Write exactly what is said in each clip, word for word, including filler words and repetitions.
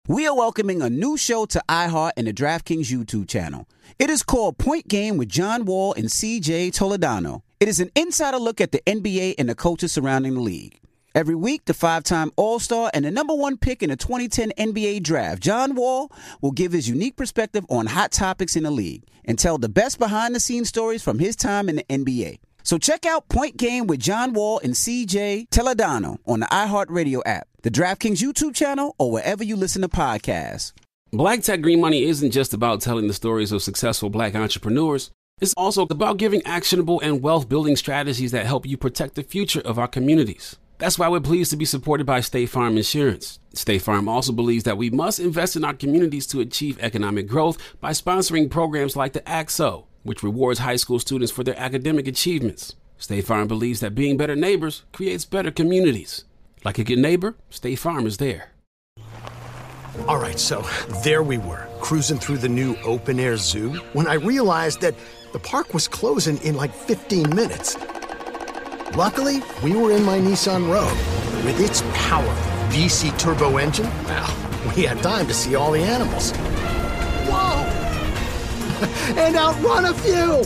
We are welcoming a new show to iHeart and the DraftKings YouTube channel. It is called Point Game with John Wall and C J Toledano. It is an insider look at the N B A and the coaches surrounding the league. Every week, the five-time All-Star and the number one pick in the twenty ten N B A Draft, John Wall, will give his unique perspective on hot topics in the league and tell the best behind-the-scenes stories from his time in the N B A. So check out Point Game with John Wall and C J Toledano on the iHeartRadio app, the DraftKings YouTube channel, or wherever you listen to podcasts. Black Tech Green Money isn't just about telling the stories of successful black entrepreneurs. It's also about giving actionable and wealth-building strategies that help you protect the future of our communities. That's why we're pleased to be supported by State Farm Insurance. State Farm also believes that we must invest in our communities to achieve economic growth by sponsoring programs like the A C S O, which rewards high school students for their academic achievements. State Farm believes that being better neighbors creates better communities. Like a good neighbor, State Farm is there. All right, so there we were, cruising through the new open-air zoo, when I realized that the park was closing in like fifteen minutes. Luckily, we were in my Nissan Rogue. With its powerful V C turbo engine, well, we had time to see all the animals. Whoa! And outrun a few!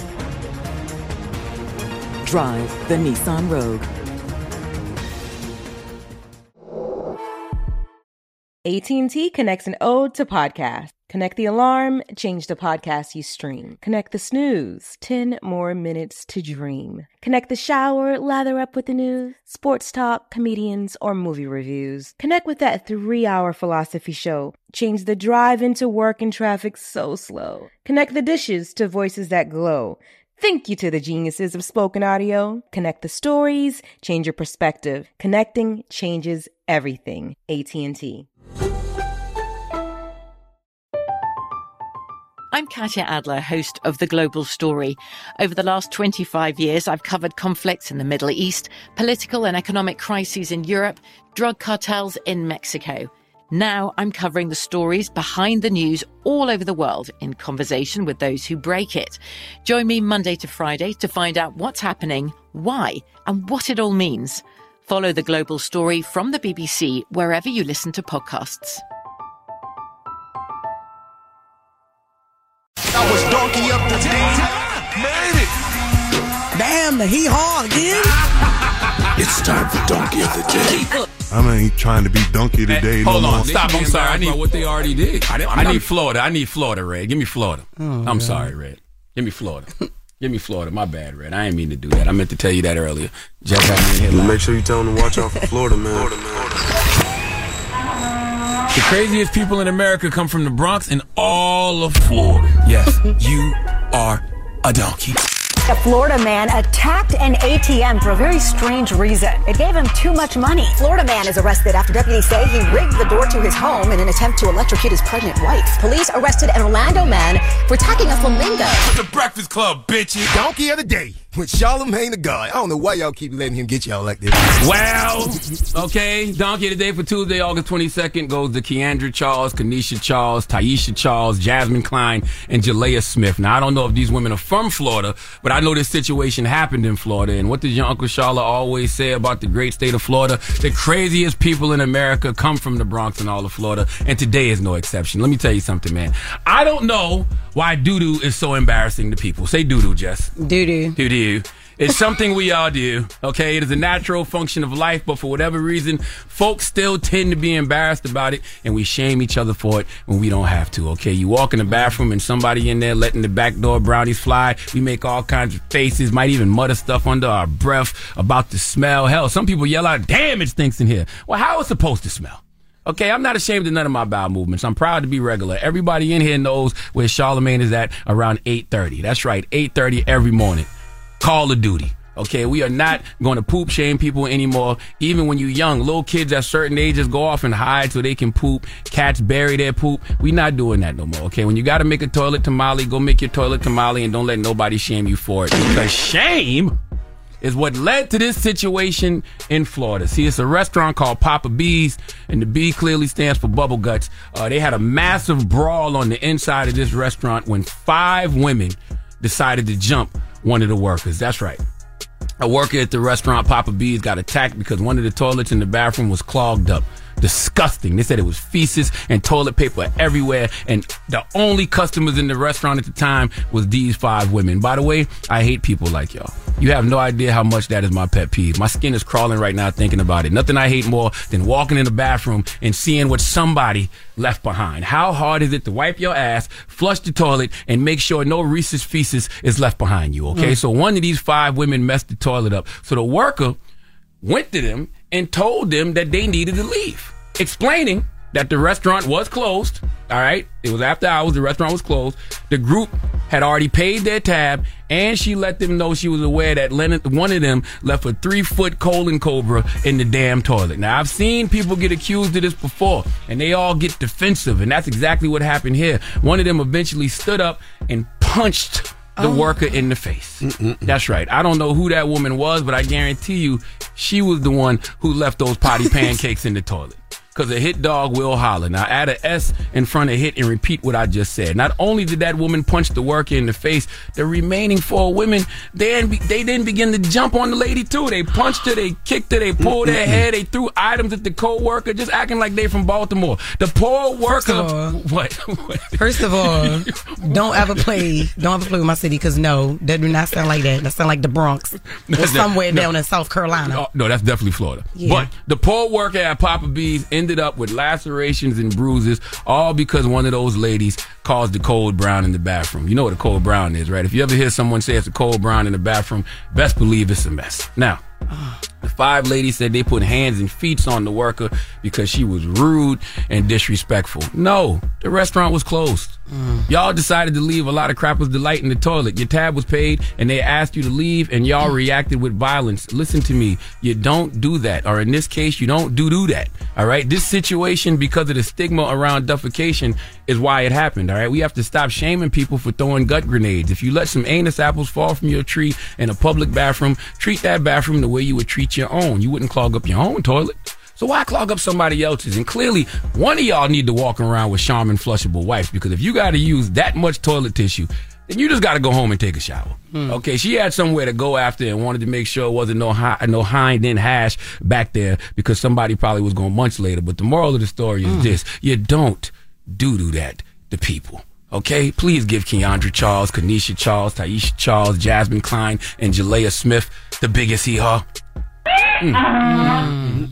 Drive the Nissan Rogue. A T and T connects an ode to podcasts. Connect the alarm, change the podcast you stream. Connect the snooze, ten more minutes to dream. Connect the shower, lather up with the news, sports talk, comedians, or movie reviews. Connect with that three-hour philosophy show. Change the drive into work and traffic so slow. Connect the dishes to voices that glow. Thank you to the geniuses of spoken audio. Connect the stories, change your perspective. Connecting changes everything. A T and T. I'm Katya Adler, host of The Global Story. Over the last twenty-five years, I've covered conflicts in the Middle East, political and economic crises in Europe, drug cartels in Mexico. Now I'm covering the stories behind the news all over the world in conversation with those who break it. Join me Monday to Friday to find out what's happening, why, and what it all means. Follow The Global Story from the B B C wherever you listen to podcasts. I was donkey of the day. Made it. Damn, the hee-haw again. It's time for donkey of the day. I ain't trying to be donkey today. Hey, hold no on, more. stop. I'm sorry. I need what they already did. I, I need Florida. I need Florida, Red. Give me Florida. Oh, I'm God. sorry, Red. Give me Florida. Give me Florida. My bad, Red. I ain't mean to do that. I meant to tell you that earlier. Just had me in here. Make sure you tell them to watch out for Florida, man. Florida, man. The craziest people in America come from the Bronx and all of Florida. Yes, you are a donkey. A Florida man attacked an A T M for a very strange reason. It gave him too much money. Florida man is arrested after deputies say he rigged the door to his home in an attempt to electrocute his pregnant wife. Police arrested an Orlando man for attacking a flamingo. It's the Breakfast Club, bitches. Donkey of the day with Charlamagne the God. I don't know why y'all keep letting him get y'all like this. Well, okay, Donkey of the Day for Tuesday, August twenty-second goes to Keandra Charles, Kanisha Charles, Taisha Charles, Jasmine Klein, and Jalea Smith. Now, I don't know if these women are from Florida, but I know this situation happened in Florida. And what does your Uncle Sharla always say about the great state of Florida? The craziest people in America come from the Bronx and all of Florida, and today is no exception. Let me tell you something, man. I don't know why doo-doo is so embarrassing to people. Say doo-doo, Jess. Doo-doo. Doo-doo. It's something we all do, okay? It is a natural function of life, but for whatever reason, folks still tend to be embarrassed about it, and we shame each other for it when we don't have to, okay? You walk in the bathroom and somebody in there letting the back door brownies fly. We make all kinds of faces, might even mutter stuff under our breath about the smell. Hell, some people yell out, damn, it stinks in here. Well, how is it supposed to smell? Okay, I'm not ashamed of none of my bowel movements. I'm proud to be regular. Everybody in here knows where Charlamagne is at around eight thirty. That's right, eight thirty every morning. Call of Duty. Okay, we are not going to poop shame people anymore. Even when you're young, little kids at certain ages go off and hide so they can poop. Cats bury their poop. We not doing that no more. Okay, when you got to make a toilet tamale, go make your toilet tamale and don't let nobody shame you for it. Because shame is what led to this situation in Florida. See, it's a restaurant called Papa B's, and the B clearly stands for Bubble Guts. Uh, they had a massive brawl on the inside of this restaurant when five women decided to jump one of the workers. That's right. A worker at the restaurant Papa B's got attacked because one of the toilets in the bathroom was clogged up. disgusting. They said it was feces and toilet paper everywhere, and the only customers in the restaurant at the time was these five women. By the way, I hate people like y'all. You have no idea how much that is my pet peeve. My skin is crawling right now thinking about it. Nothing I hate more than walking in the bathroom and seeing what somebody left behind. How hard is it to wipe your ass, flush the toilet, and make sure no Reese's feces is left behind you, okay? Mm. So one of these five women messed the toilet up. So the worker went to them and told them that they needed to leave, explaining that the restaurant was closed, all right? It was after hours, the restaurant was closed. The group had already paid their tab, and she let them know she was aware that one of them left a three-foot colon cobra in the damn toilet. Now, I've seen people get accused of this before, and they all get defensive, and that's exactly what happened here. One of them eventually stood up and punched the oh. worker in the face. Mm-mm-mm. That's right. I don't know who that woman was, but I guarantee you she was the one who left those potty pancakes in the toilet. Because a hit dog will holler. Now, add an S in front of hit and repeat what I just said. Not only did that woman punch the worker in the face, the remaining four women, they didn't, they didn't begin to jump on the lady, too. They punched her, they kicked her, they pulled her hair, they threw items at the co-worker, just acting like they from Baltimore. The poor worker... First of all, what? First of all, don't ever play, don't ever play with my city, because no, that do not sound like that. That sound like the Bronx. Or somewhere no. down in South Carolina. No, no, that's definitely Florida. Yeah. But the poor worker at Papa B's ended up with lacerations and bruises, all because one of those ladies caused the cold brown in the bathroom. You know what a cold brown is, right? If you ever hear someone say it's a cold brown in the bathroom, best believe it's a mess. Now, the five ladies said they put hands and feet on the worker because she was rude and disrespectful. No, the restaurant was closed. Mm. Y'all decided to leave a lot of Crapper's Delight in the toilet. Your tab was paid and they asked you to leave, and y'all reacted with violence. Listen to me. You don't do that. Or in this case, you don't do do that. All right? This situation, because of the stigma around defecation, is why it happened. All right? We have to stop shaming people for throwing gut grenades. If you let some anus apples fall from your tree in a public bathroom, treat that bathroom the way you would treat your own. You wouldn't clog up your own toilet. So why clog up somebody else's? And clearly, one of y'all need to walk around with Charmin flushable wipes, because if you got to use that much toilet tissue, then you just got to go home and take a shower. Hmm. Okay, she had somewhere to go after and wanted to make sure it wasn't no hi- no hind end hash back there because somebody probably was going to munch later. But the moral of the story is hmm. this. You don't do-do that to people. Okay, please give Keandra Charles, Kanisha Charles, Taisha Charles, Jasmine Klein, and Jalea Smith the biggest hee-haw. Mm. Mm.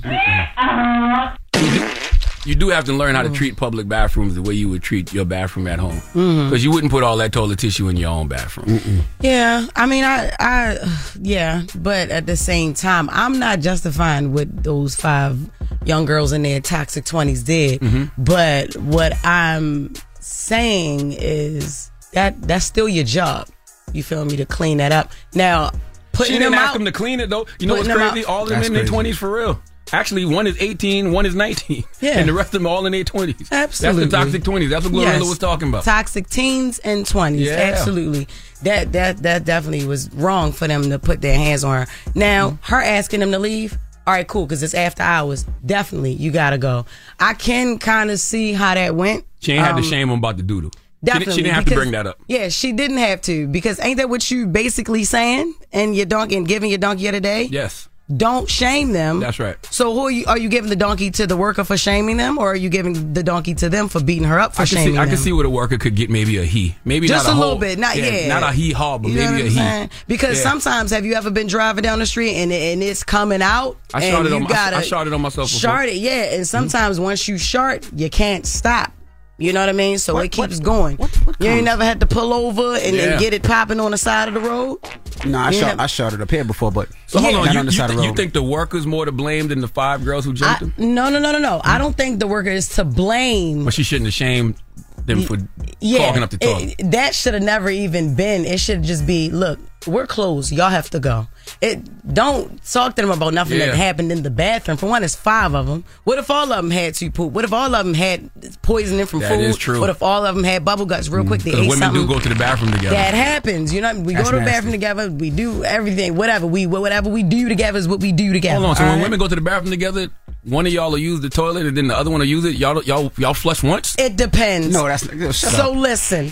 Mm. You, do, you do have to learn how to treat public bathrooms the way you would treat your bathroom at home, because mm-hmm. you wouldn't put all that toilet tissue in your own bathroom. Mm-mm. Yeah, I mean, I, I, yeah, but at the same time, I'm not justifying what those five young girls in their toxic twenties did. Mm-hmm. But what I'm saying is that that's still your job. You feel me, to clean that up now. She didn't ask them to clean it, though. You know what's crazy? All of them in their twenties for real. Actually, one is eighteen, one is nineteen. Yeah. And the rest of them all in their twenties. Absolutely. That's the toxic twenties. That's what Glorilla yes. was talking about. Toxic teens and twenties. Yeah. Absolutely. That that that definitely was wrong for them to put their hands on her. Now, mm-hmm. her asking them to leave, all right, cool, because it's after hours. Definitely, you got to go. I can kind of see how that went. She ain't um, had to shame them about the doodle. Definitely. She didn't, she didn't have because, to bring that up. Yeah, she didn't have to, because ain't that what you basically saying? And your donkey and giving your donkey of the day? Yes. Don't shame them. That's right. So who are you? Are you giving the donkey to the worker for shaming them, or are you giving the donkey to them for beating her up for I shaming see, them? I can see where the worker could get maybe a he, maybe just not a, a little whole, bit, not yeah, yeah, not a he haw, but you know maybe a he. Saying? Because yeah. sometimes, have you ever been driving down the street and and it's coming out? I and sharted you on. gotta I, I sharted on myself. Shart it, yeah. And sometimes mm-hmm. once you shart, you can't stop. You know what I mean? So what, it keeps what, going. What, what you ain't never had to pull over and, yeah. and get it popping on the side of the road? No, I shot, I shot it up here before, but so hold yeah. on. You, on the you, side th- of the road. You think the worker's more to blame than the five girls who jumped I, him? No, no, no, no, no. Mm-hmm. I don't think the worker is to blame. But she shouldn't have shamed them for yeah, clogging up the toilet. It, that should have never even been. It should just be, look, we're closed. Y'all have to go. It don't talk to them about nothing yeah. that happened in the bathroom. For one, it's five of them. What if all of them had to poop? What if all of them had poisoning from that food? That is true. What if all of them had bubble guts real quick? They ate women something. do go to the bathroom together. That happens. You know, we That's go to the bathroom nasty. together. We do everything. Whatever we whatever we do together is what we do together. Hold on. So when right? women go to the bathroom together, one of y'all will use the toilet and then the other one will use it. Y'all y'all y'all flush once? It depends. No, that's shut so. Up. Listen.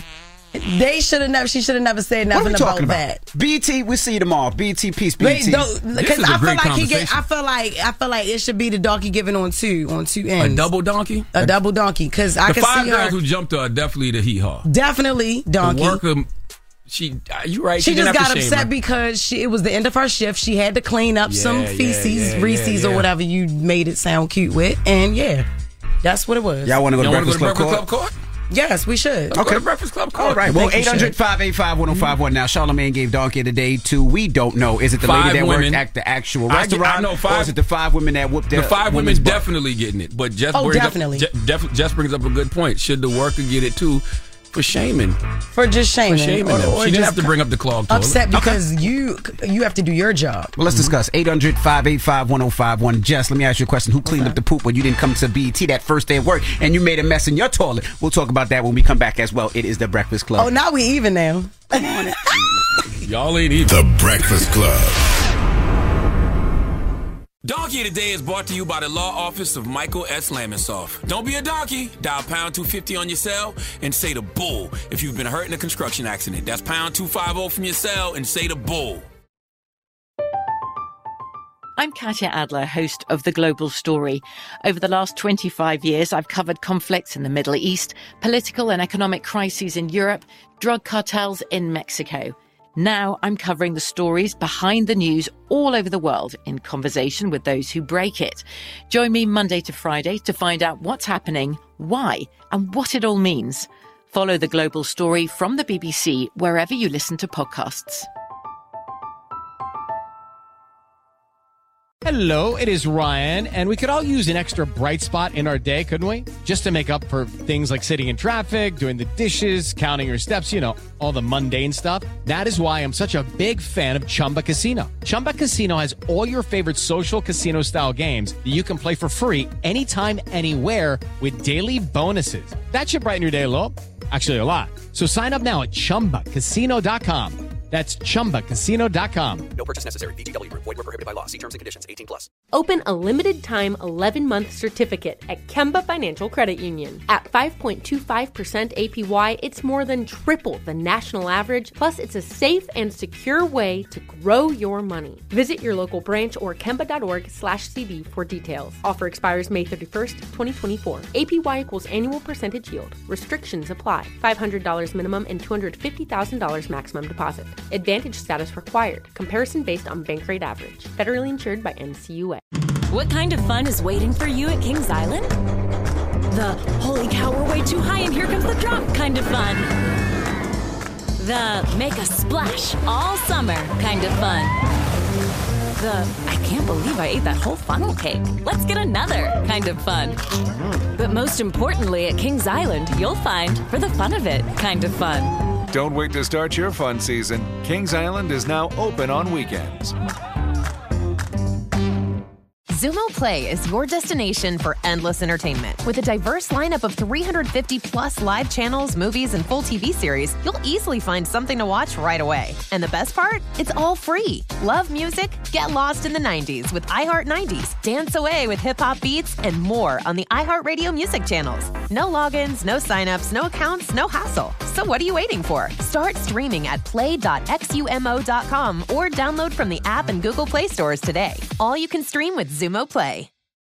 They should have never. She should have never said What are nothing we about, talking about? that. B E T, we'll see you tomorrow. B E T, peace, B E Wait, T. because I feel like he get. I feel like I feel like it should be the donkey given on two on two ends. A double donkey. A double donkey. Because I the can five see girls her. who jumped her are definitely the hee haw. Definitely donkey. The worker. She, you right. She, she just didn't have got to shame upset her. because she, it was the end of her shift. She had to clean up Yeah, some yeah, feces, yeah, Reese's, yeah, or yeah. whatever you made it sound cute with. And yeah, that's what it was. Y'all want to go to Y'all Breakfast wanna Club go to Court? Breakfast Club Court? Yes, we should. Let's go to Breakfast Club Court. All right. Well, Thank you, eight hundred, five eight five, one oh five one. Now, Charlamagne gave Donkey today to, we don't know. Is it the Five lady that women. worked at the actual I get- restaurant? I know five- Or is it the five women that whooped their The five women women's butt? definitely getting it, but Jess Oh, brings definitely. up Je- def- Jess brings up a good point. Should the worker get it too for shaming? For just shaming. For shaming or, them. or She didn't just have to bring up the clogged toilet. upset because you you have to do your job. Well, let's discuss. eight hundred, five eight five, one oh five one. Jess, let me ask you a question. Who cleaned up the poop when you didn't come to B E T that first day of work and you made a mess in your toilet? We'll talk about that when we come back as well. It is The Breakfast Club. Oh, now we even now. Y'all ain't even. The Breakfast Club. Donkey Today is brought to you by the law office of Michael S. Lamonsoff. Don't be a donkey. Dial pound two fifty on your cell and say the bull if you've been hurt in a construction accident. That's pound two fifty from your cell and say the bull. I'm Katya Adler, host of The Global Story. Over the last twenty-five years, I've covered conflicts in the Middle East, political and economic crises in Europe, drug cartels in Mexico. Now I'm covering the stories behind the news all over the world in conversation with those who break it. Join me Monday to Friday to find out what's happening, why, and what it all means. Follow The Global Story from the B B C wherever you listen to podcasts. Hello, it is Ryan, and we could all use an extra bright spot in our day, couldn't we? Just to make up for things like sitting in traffic, doing the dishes, counting your steps, you know, all the mundane stuff. That is why I'm such a big fan of Chumba Casino. Chumba Casino has all your favorite social casino-style games that you can play for free anytime, anywhere with daily bonuses. That should brighten your day a little. Actually, a lot. So sign up now at chumba casino dot com. That's chumba casino dot com. No purchase necessary. V G W Group. Void where prohibited by law. See terms and conditions. eighteen plus. Open a limited-time eleven-month certificate at Kemba Financial Credit Union. At five point two five percent A P Y, it's more than triple the national average, plus it's a safe and secure way to grow your money. Visit your local branch or kemba.org slash CD for details. Offer expires May thirty-first, twenty twenty-four. A P Y equals annual percentage yield. Restrictions apply. five hundred dollars minimum and two hundred fifty thousand dollars maximum deposit. Advantage status required. Comparison based on bank rate average. Federally insured by N C U A. What kind of fun is waiting for you at Kings Island? The holy cow, we're way too high and here comes the drop kind of fun. The make a splash all summer kind of fun. The I can't believe I ate that whole funnel cake. Let's get another kind of fun. But most importantly, at Kings Island, you'll find for the fun of it kind of fun. Don't wait to start your fun season. Kings Island is now open on weekends. Zumo Play is your destination for endless entertainment. With a diverse lineup of three hundred fifty plus live channels, movies, and full T V series, you'll easily find something to watch right away. And the best part? It's all free. Love music? Get lost in the nineties with iHeart nineties. Dance away with hip-hop beats and more on the iHeartRadio music channels. No logins, no signups, no accounts, no hassle. So what are you waiting for? Start streaming at play dot xumo dot com or download from the app and Google Play stores today. All you can stream with Zumo Play.